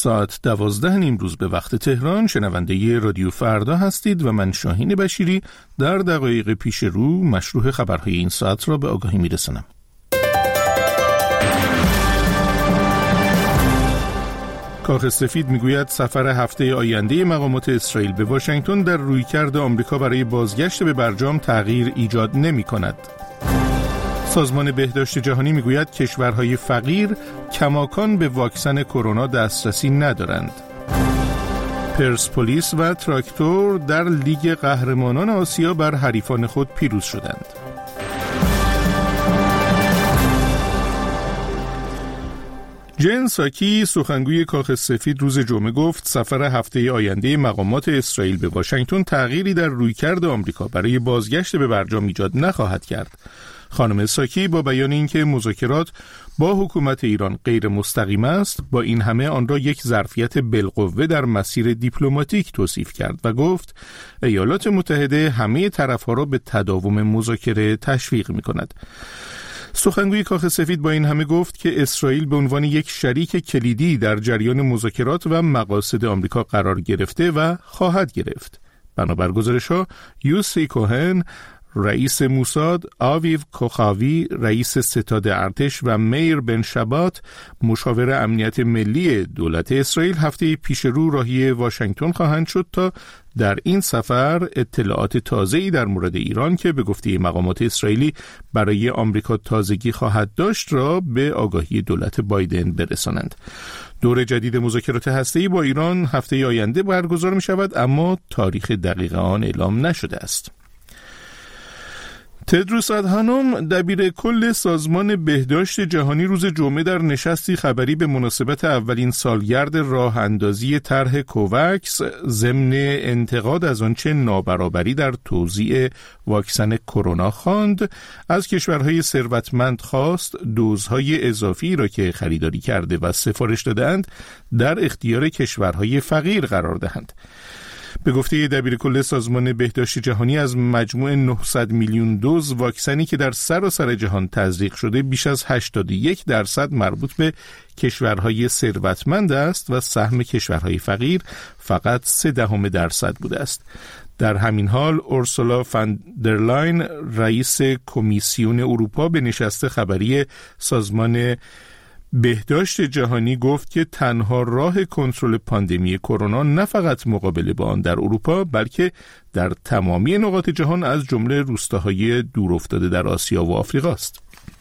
ساعت 12 امروز به وقت تهران شنونده رادیو فردا هستید و من شاهین بشیری در دقایق پیش رو مشروع خبرهای این ساعت را به آگاهی میرسانم. کاخ سفید میگوید سفر هفته آینده مقامات اسرائیل به واشنگتن در رویکرد آمریکا برای بازگشت به برجام تغییر ایجاد نمی‌کند. سازمان بهداشت جهانی میگوید کشورهای فقیر کماکان به واکسن کرونا دسترسی ندارند. پرسپولیس و تراکتور در لیگ قهرمانان آسیا بر حریفان خود پیروز شدند. جن ساکی سخنگوی کاخ سفید روز جمعه گفت سفر هفته آینده مقامات اسرائیل به واشنگتن تغییری در رویکرد آمریکا برای بازگشت به برجام ایجاد نخواهد کرد. خانم ساکی با بیان اینکه مذاکرات با حکومت ایران غیر مستقیم است، با این همه آن را یک ظرفیت بالقوه در مسیر دیپلماتیک توصیف کرد و گفت ایالات متحده همه طرف‌ها را به تداوم مذاکره تشویق می‌کند. سخنگوی کاخ سفید با این همه گفت که اسرائیل به عنوان یک شریک کلیدی در جریان مذاکرات و مقاصد آمریکا قرار گرفته و خواهد گرفت. بنابر گزارش‌ها یوسی کوهن رئیس موساد، آویو کوخاوی رئیس ستاد ارتش و میر بن شبات مشاور امنیت ملی دولت اسرائیل هفته پیش رو راهی واشنگتن خواهند شد تا در این سفر اطلاعات تازه‌ای در مورد ایران که به گفته مقامات اسرائیلی برای آمریکا تازگی خواهد داشت را به آگاهی دولت بایدن برسانند. دور جدید مذاکرات هسته‌ای با ایران هفته آینده برگزار می شود، اما تاریخ دقیق آن اعلام نشده است. تدروس ادهانوم دبیر کل سازمان بهداشت جهانی روز جمعه در نشستی خبری به مناسبت اولین سالگرد راه اندازی طرح کوواکس ضمن انتقاد از آنچه نابرابری در توزیع واکسن کرونا خواند، از کشورهای ثروتمند خواست دوزهای اضافی را که خریداری کرده و سفارش دادند در اختیار کشورهای فقیر قرار دهند. به گفته دبیر کل سازمان بهداشت جهانی از مجموع 900 میلیون دوز واکسنی که در سراسر جهان تزریق شده بیش از 81% مربوط به کشورهای ثروتمند است و سهم کشورهای فقیر فقط 0.3% بوده است. در همین حال اورسولا فان در لاین رئیس کمیسیون اروپا به نشست خبری سازمان بهداشت جهانی گفت که تنها راه کنترل پاندمی کرونا نه فقط مقابله با آن در اروپا بلکه در تمامی نقاط جهان از جمله روستاهای دورافتاده در آسیا و آفریقا است.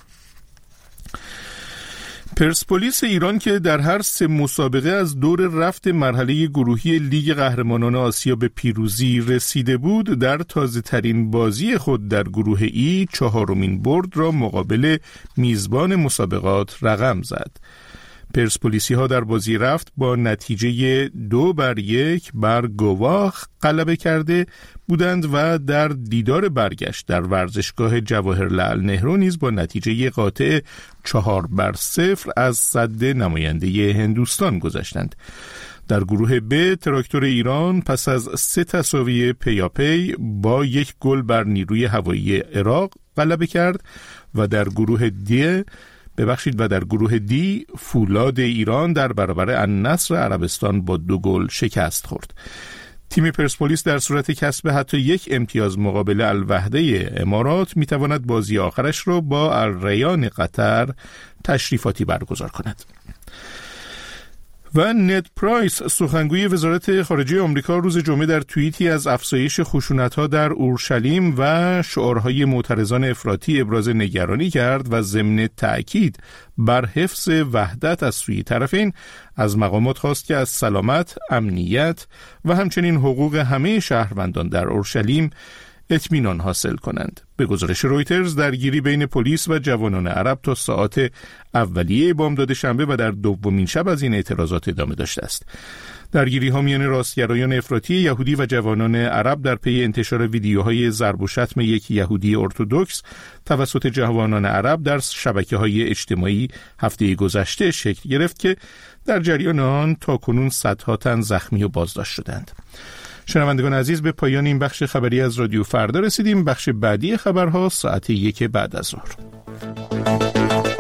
پرسپولیس ایران که در هر 3 مسابقه از دور رفت مرحله گروهی لیگ قهرمانان آسیا به پیروزی رسیده بود، در تازه ترین بازی خود در گروه ای 4مین برد را مقابل میزبان مسابقات رقم زد. پرسپولیسی ها در بازی رفت با نتیجه 2-1 بر گواخ غلبه کرده بودند و در دیدار برگشت در ورزشگاه جواهرلعل نهرو نیز با نتیجه قاطع 4-0 از صد نماینده هندوستان گذشتند. در گروه ب تراکتور ایران پس از 3 تساوی پیاپی با 1 گل بر نیروی هوایی عراق غلبه کرد و در گروه دی فولاد ایران در برابر النصر عربستان با 2 گل شکست خورد. تیم پرسپولیس در صورت کسب حتی 1 امتیاز مقابل الوحده امارات میتواند بازی آخرش را با الریان قطر تشریفاتی برگزار کند. و نت پرایس سخنگوی وزارت خارجه آمریکا روز جمعه در توییتی از افزایش خشونت‌ها در اورشلیم و شعارهای معترضان افراطی ابراز نگرانی کرد و ضمن تأکید بر حفظ وحدت از سوی طرفین از مقامات خواست که از سلامت، امنیت و همچنین حقوق همه شهروندان در اورشلیم اطمینان حاصل کنند. به گزارش رویترز درگیری بین پلیس و جوانان عرب تا ساعات اولیه بامداد شنبه و در دومین شب از این اعتراضات ادامه داشته است. درگیری ها میان راستگرایان افراطی یهودی و جوانان عرب در پی انتشار ویدیوهای ضرب و شتم یک یهودی ارتدوکس توسط جوانان عرب در شبکه‌های اجتماعی هفته گذشته شکل گرفت که در جریان آن تاکنون صدها تن زخمی و بازداشت شدند. شنوندگان عزیز، به پایان این بخش خبری از رادیو فردا رسیدیم. بخش بعدی خبرها ساعت 1 بعد از ظهر.